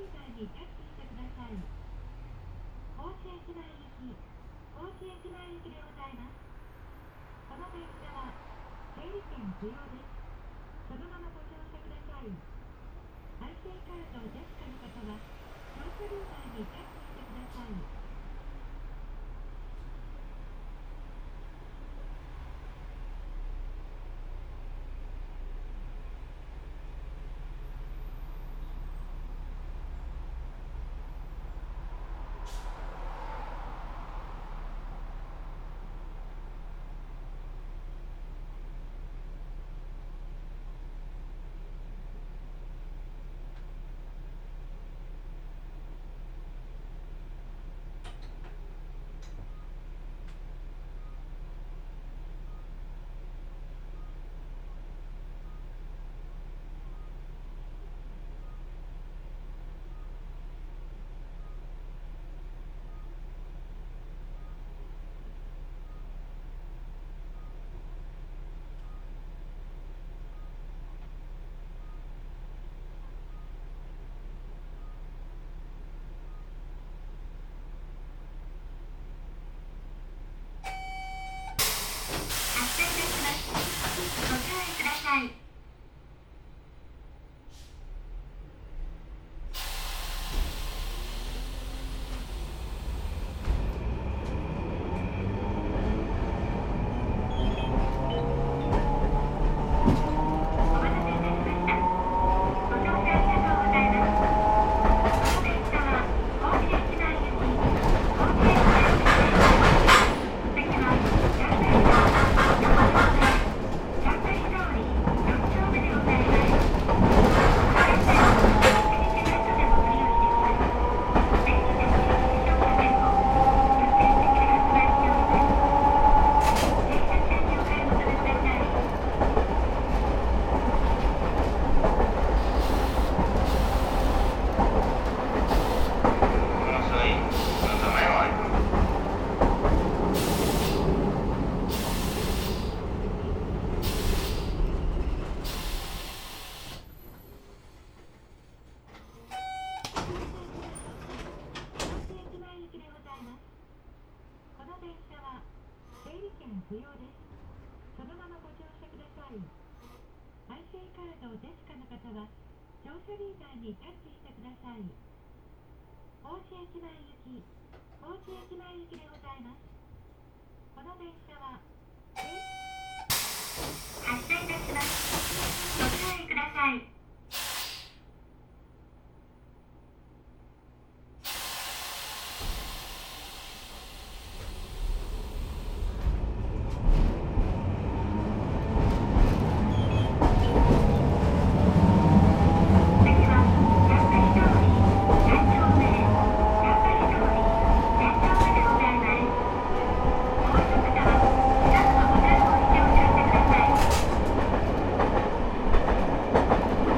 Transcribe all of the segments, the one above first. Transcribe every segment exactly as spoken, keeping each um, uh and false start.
台にタッチしてください。高知駅前行き、高知駅前行きでございます。この電車は整理券不要です。そのままご乗車ください。アイシー カードをお確かの方は乗車両台にタッチしてください。不要です。そのままご乗車ください。アイシー カードをお確かの方は乗車リーダーにタッチしてください。高知駅前行き、高知駅前行きでございます。この電車は発車いたします。ご注意ください。 「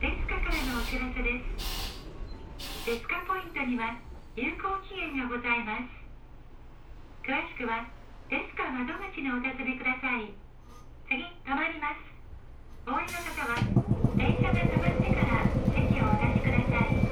デスカからのお知らせです。デスカポイントには有効期限がございます。詳しくはデスカ窓口にお尋ねください。次、止まります。お降りの方は電車が止まってから席をお立ちください。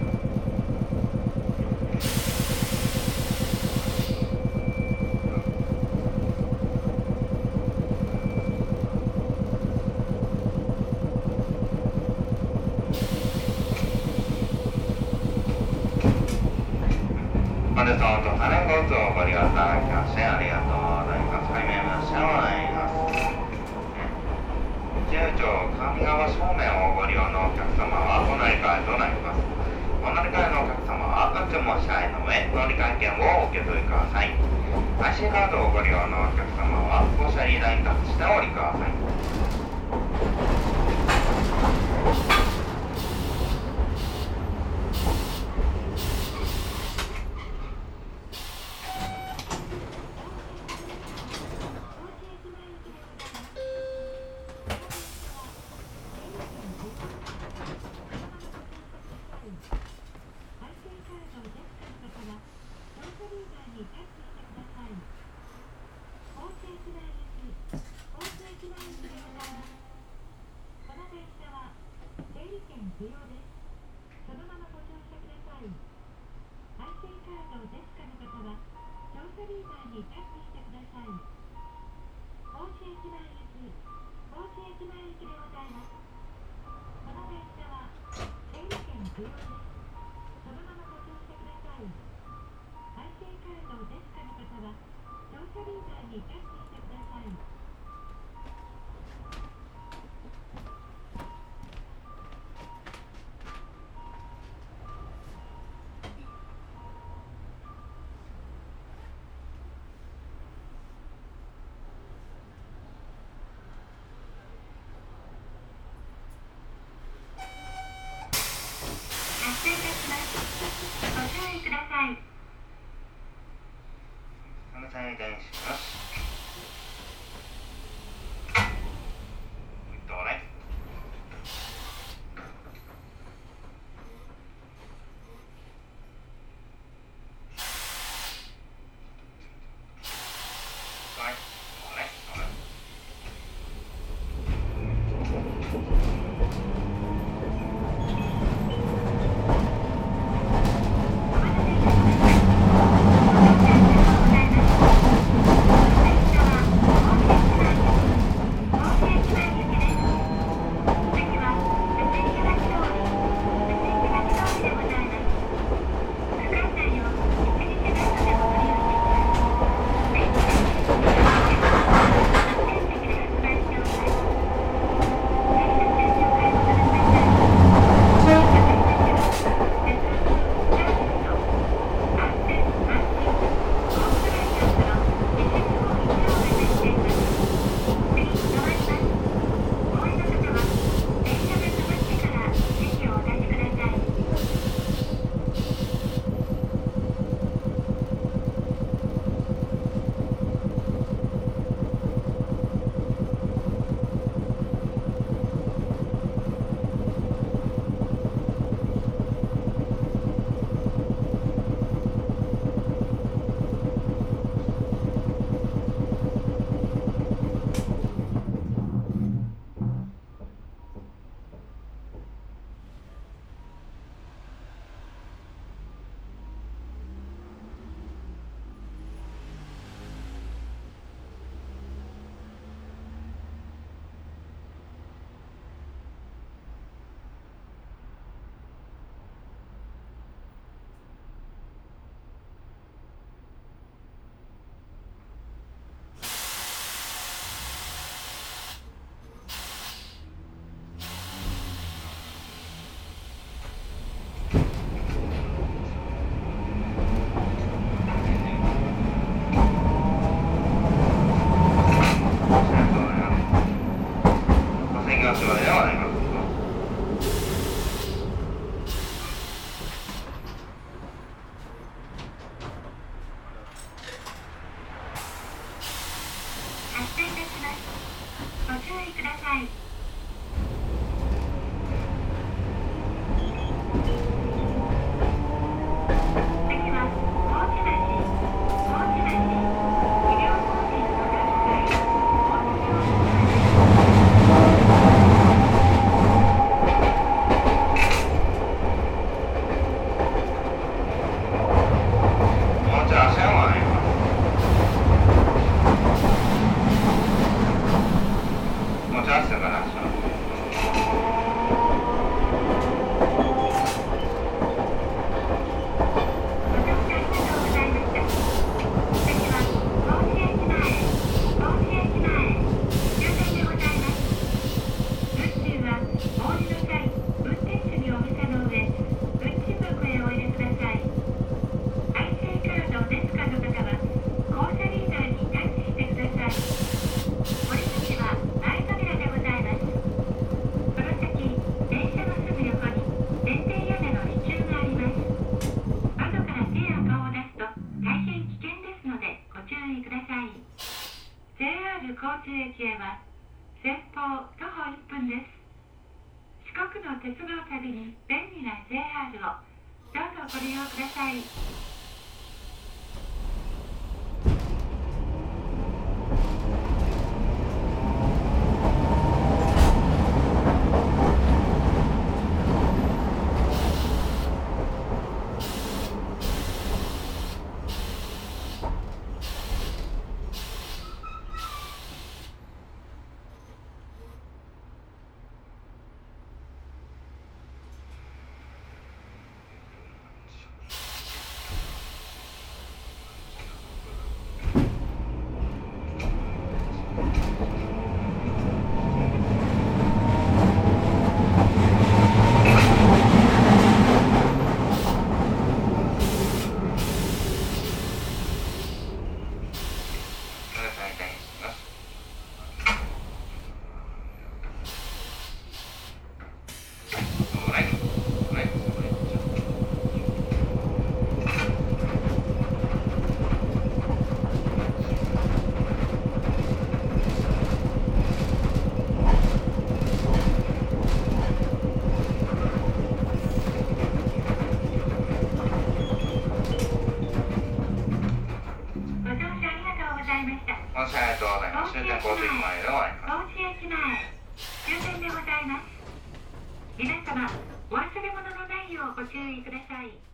本日も都内交通をご利用いただきましてありがとうございます。はじめまして、お願いします。自由帳上川方面をご利用のお客様はお乗り換えとなります。お乗り換えのお客様は運賃申し合いの上、乗り換え券をお受け取りください。アイシー カードをご利用のお客様は降車リーダーにタッチしてお降りください。 不要です。そのままご乗車ください。アイシー カードデスカの方は乗車リーダーにタッチしてください。高知駅前行き、高知駅前行きでございます。この電車は整理券不要です。そのままご乗車ください。アイシー カードデスカの方は乗車リーダーにタッチしてください。発車いたします。ご注意ください。 お願いいたします。どうね。はい。どうね。どうね。 お待たせいたしました。 に便利な ジェイアール をどうぞご利用ください。 本車へとございます。終点交通駅前で終わります。 高知駅前終点でございます。皆様お忘れ物のないようご注意ください。